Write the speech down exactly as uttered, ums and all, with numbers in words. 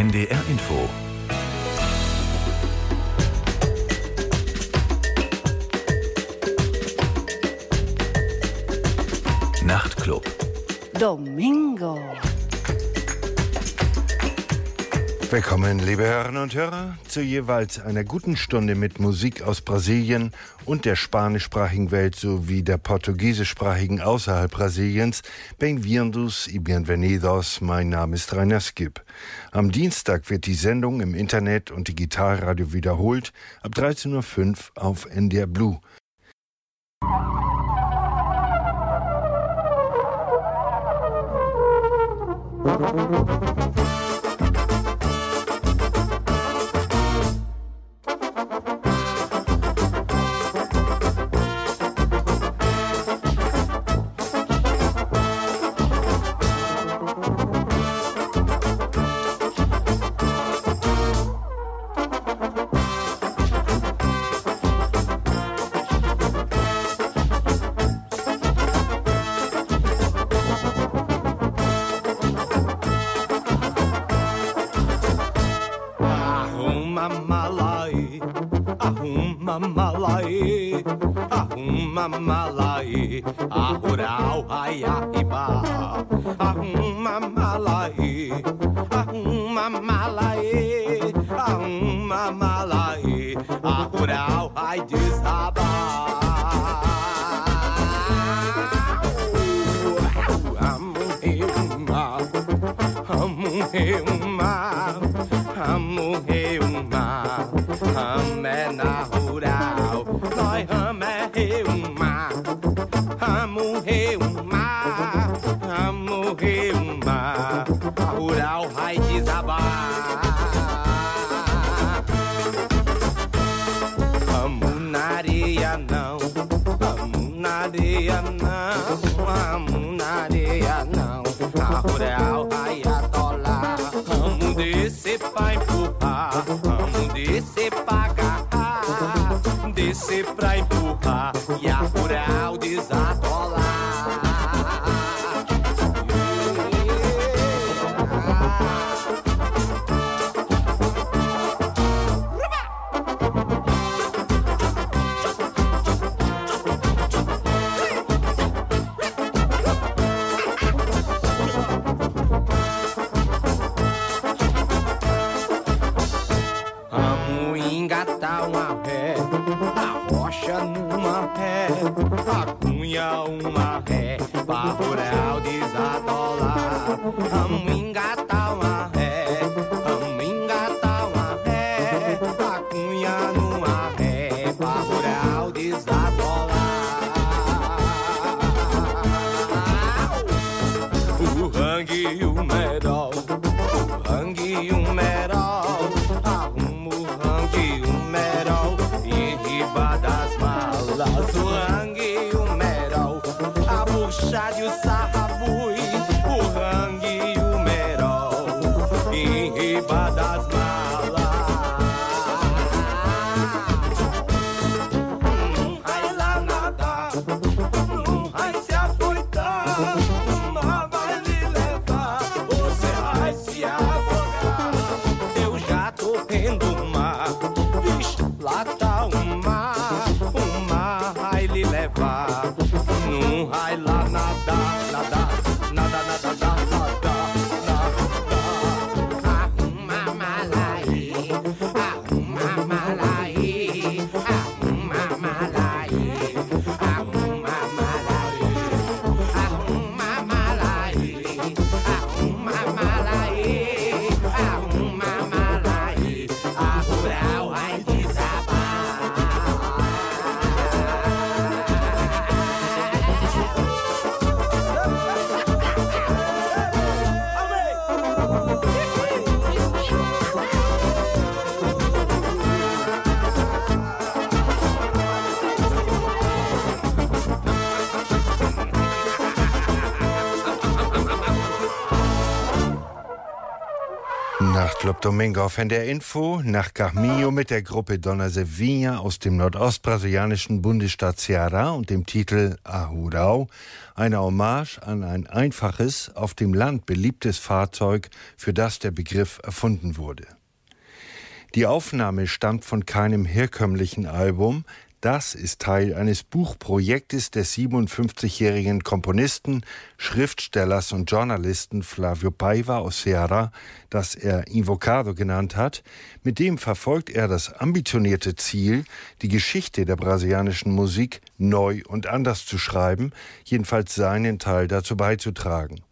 N D R Info. Nachtclub. Domingo. Willkommen, liebe Hörerinnen und Hörer, zu jeweils einer guten Stunde mit Musik aus Brasilien und der spanischsprachigen Welt sowie der portugiesischsprachigen außerhalb Brasiliens. Bem-vindos y bienvenidos, mein Name ist Rainer Skip. Am Dienstag wird die Sendung im Internet und Digitalradio wiederholt, ab dreizehn Uhr fünf auf N D R Blue. Nach Club Domingo auf N D R Info, nach Carminho mit der Gruppe Dona Sevinha aus dem nordostbrasilianischen Bundesstaat Ceará und dem Titel Ahurau, eine Hommage an ein einfaches, auf dem Land beliebtes Fahrzeug, für das der Begriff erfunden wurde. Die Aufnahme stammt von keinem herkömmlichen Album. Das ist Teil eines Buchprojektes des siebenundfünfzigjährigen Komponisten, Schriftstellers und Journalisten Flávio Paiva aus Ceará, das er Invocado genannt hat. Mit dem verfolgt er das ambitionierte Ziel, die Geschichte der brasilianischen Musik neu und anders zu schreiben, jedenfalls seinen Teil dazu beizutragen.